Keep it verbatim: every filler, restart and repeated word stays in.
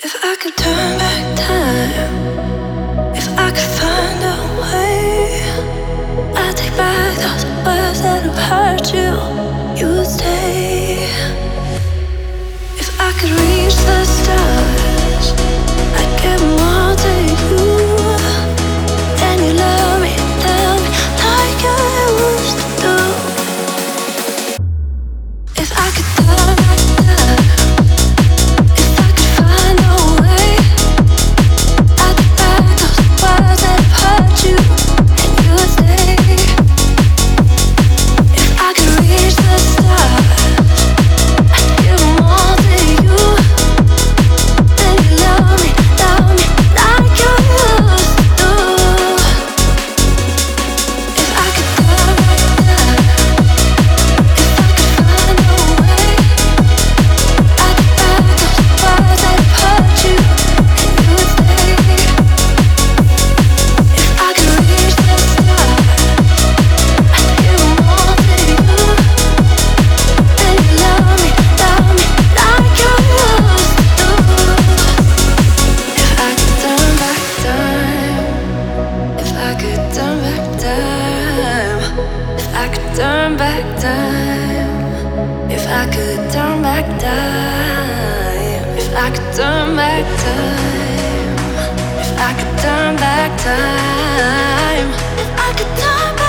If I could turn back time, if I could find a way, I'd take back those words that have hurt you. You would stay. If I could reach the stars, I'd give them all to you. And you love me, tell me like you used to do. If I could turn back time, if I could find a way, I'd take back those words that have hurt you, and you would stay. If I could reach the stars, I'd give them all to you. And you love me, love me like you used to do. If I could turn back time, if I could find a way, I'd take back those words that have hurt you, and you would stay. If I could reach the stars, I'd give them all to you. And you love me, love me like you used to. If I could turn back time, if I could turn back time, if I could turn back time, if I could turn back time, if I could turn back time, if I could turn back time, if I could turn back